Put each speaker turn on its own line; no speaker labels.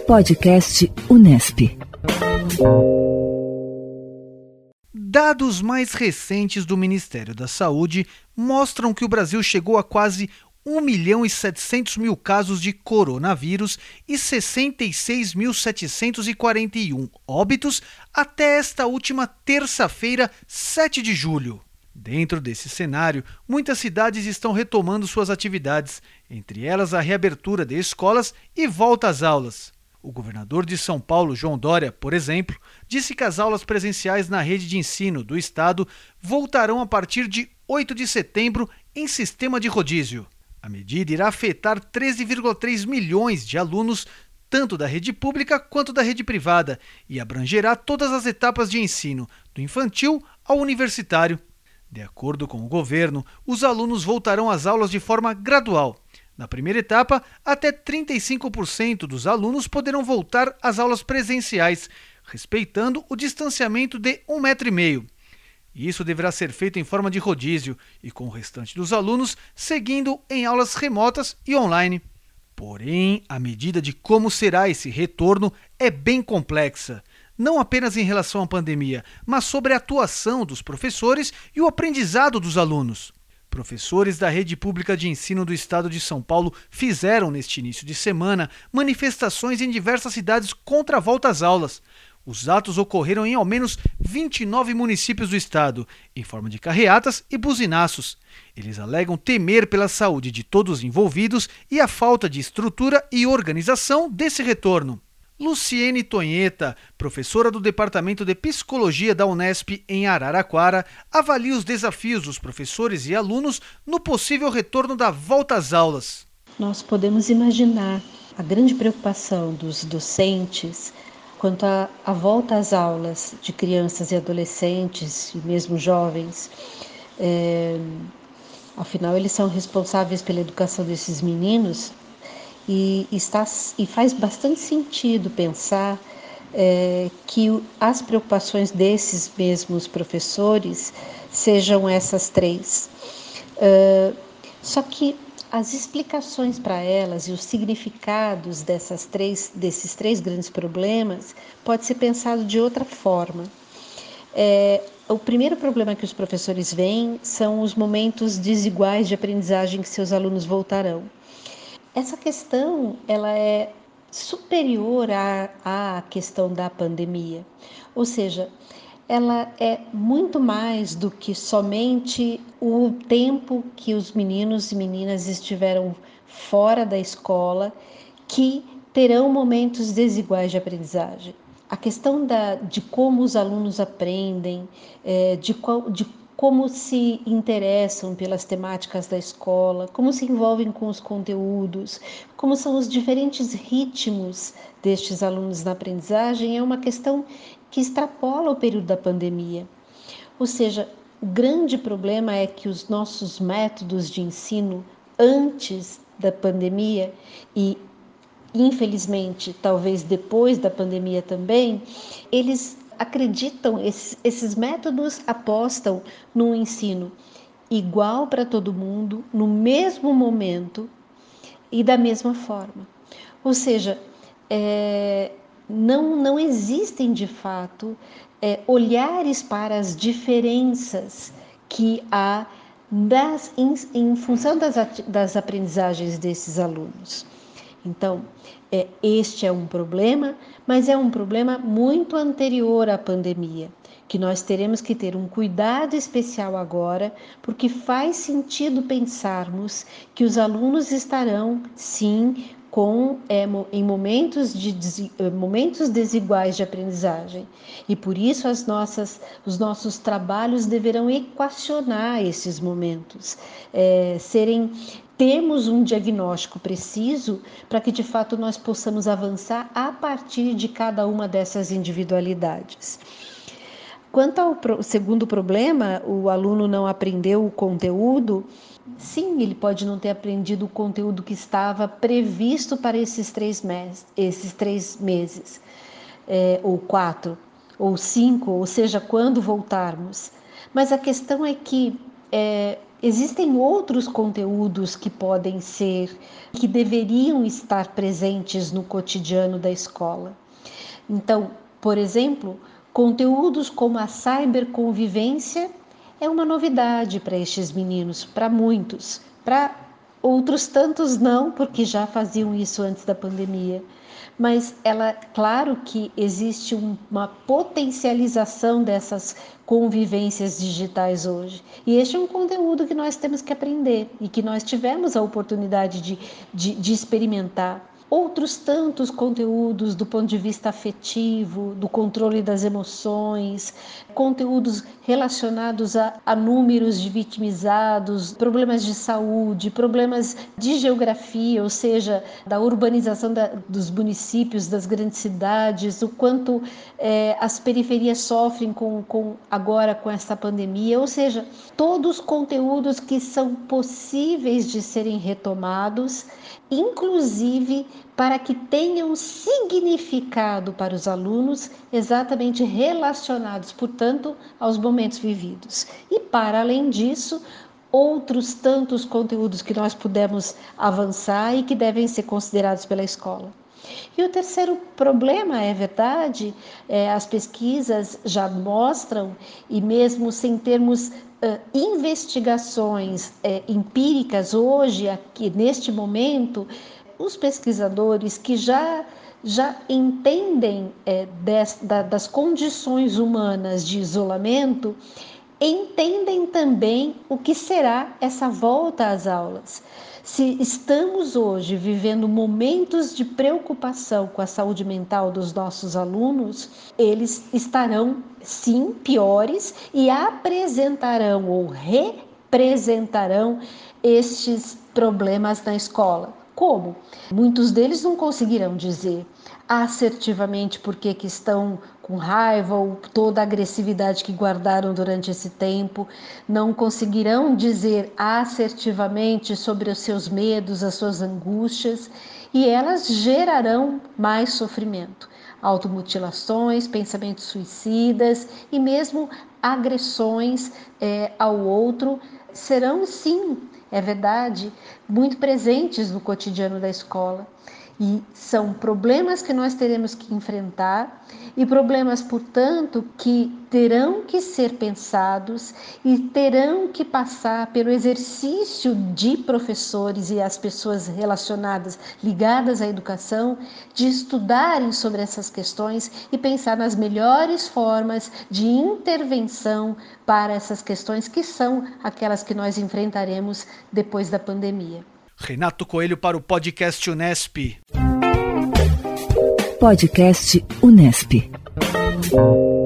Podcast Unesp.
Dados mais recentes do Ministério da Saúde mostram que o Brasil chegou a quase 1.700.000 casos de coronavírus e 66.741 óbitos até esta última terça-feira, 7 de julho. Dentro desse cenário, muitas cidades estão retomando suas atividades, entre elas a reabertura de escolas e volta às aulas. O governador de São Paulo, João Dória, por exemplo, disse que as aulas presenciais na rede de ensino do estado voltarão a partir de 8 de setembro em sistema de rodízio. A medida irá afetar 13,3 milhões de alunos, tanto da rede pública quanto da rede privada, e abrangerá todas as etapas de ensino, do infantil ao universitário. De acordo com o governo, os alunos voltarão às aulas de forma gradual. Na primeira etapa, até 35% dos alunos poderão voltar às aulas presenciais, respeitando o distanciamento de 1,5 metro. Isso deverá ser feito em forma de rodízio e com o restante dos alunos seguindo em aulas remotas e online. Porém, a medida de como será esse retorno é bem complexa, não apenas em relação à pandemia, mas sobre a atuação dos professores e o aprendizado dos alunos. Professores da rede pública de ensino do estado de São Paulo fizeram, neste início de semana, manifestações em diversas cidades contra a volta às aulas. Os atos ocorreram em ao menos 29 municípios do estado, em forma de carreatas e buzinaços. Eles alegam temer pela saúde de todos os envolvidos e a falta de estrutura e organização desse retorno. Luciene Tonheta, professora do Departamento de Psicologia da Unesp em Araraquara, avalia os desafios dos professores e alunos no possível retorno da volta às aulas.
Nós podemos imaginar a grande preocupação dos docentes quanto à volta às aulas de crianças e adolescentes e mesmo jovens. Afinal, eles são responsáveis pela educação desses meninos. E faz bastante sentido pensar que as preocupações desses mesmos professores sejam essas três. Só que as explicações para elas e os significados desses três grandes problemas pode ser pensado de outra forma. O primeiro problema que os professores veem são os momentos desiguais de aprendizagem que seus alunos voltarão. Essa questão ela é superior à questão da pandemia, ou seja, ela é muito mais do que somente o tempo que os meninos e meninas estiveram fora da escola, que terão momentos desiguais de aprendizagem. A questão de como os alunos aprendem, de como se interessam pelas temáticas da escola, como se envolvem com os conteúdos, como são os diferentes ritmos destes alunos na aprendizagem, é uma questão que extrapola o período da pandemia. Ou seja, o grande problema é que os nossos métodos de ensino antes da pandemia e, infelizmente, talvez depois da pandemia também, eles acreditam, esses métodos apostam num ensino igual para todo mundo, no mesmo momento e da mesma forma. Ou seja, não existem de fato olhares para as diferenças que há em função das aprendizagens desses alunos. Então, este é um problema, mas é um problema muito anterior à pandemia, que nós teremos que ter um cuidado especial agora, porque faz sentido pensarmos que os alunos estarão, sim, em momentos desiguais de aprendizagem. E por isso os nossos trabalhos deverão equacionar esses momentos, termos um diagnóstico preciso para que de fato nós possamos avançar a partir de cada uma dessas individualidades. Quanto ao segundo problema, o aluno não aprendeu o conteúdo. Sim, ele pode não ter aprendido o conteúdo que estava previsto para esses 3 meses, ou 4, ou 5, ou seja, quando voltarmos. Mas a questão é que Existem outros conteúdos que que deveriam estar presentes no cotidiano da escola. Então, por exemplo, conteúdos como a cyberconvivência é uma novidade para estes meninos, para muitos, para outros tantos não, porque já faziam isso antes da pandemia. Mas claro que existe uma potencialização dessas convivências digitais hoje. E este é um conteúdo que nós temos que aprender e que nós tivemos a oportunidade de experimentar. Outros tantos conteúdos do ponto de vista afetivo, do controle das emoções, conteúdos relacionados a números de vitimizados, problemas de saúde, problemas de geografia, ou seja, da urbanização dos municípios, das grandes cidades, o quanto as periferias sofrem agora com essa pandemia, ou seja, todos os conteúdos que são possíveis de serem retomados, inclusive para que tenham significado para os alunos, exatamente relacionados, portanto, aos momentos vividos. E, para além disso, outros tantos conteúdos que nós pudemos avançar e que devem ser considerados pela escola. E o terceiro problema, é verdade, as pesquisas já mostram, e mesmo sem termos investigações empíricas hoje, aqui neste momento, os pesquisadores que já entendem das condições humanas de isolamento, entendem também o que será essa volta às aulas. Se estamos hoje vivendo momentos de preocupação com a saúde mental dos nossos alunos, eles estarão, sim, piores e apresentarão ou representarão estes problemas na escola. Como? Muitos deles não conseguirão dizer assertivamente por que estão com raiva ou toda a agressividade que guardaram durante esse tempo, não conseguirão dizer assertivamente sobre os seus medos, as suas angústias, e elas gerarão mais sofrimento, automutilações, pensamentos suicidas e mesmo agressões ao outro serão, sim, é verdade, muito presentes no cotidiano da escola. E são problemas que nós teremos que enfrentar e problemas, portanto, que terão que ser pensados e terão que passar pelo exercício de professores e as pessoas relacionadas, ligadas à educação, de estudarem sobre essas questões e pensar nas melhores formas de intervenção para essas questões que são aquelas que nós enfrentaremos depois da pandemia.
Renato Coelho para o podcast Unesp.
Podcast Unesp.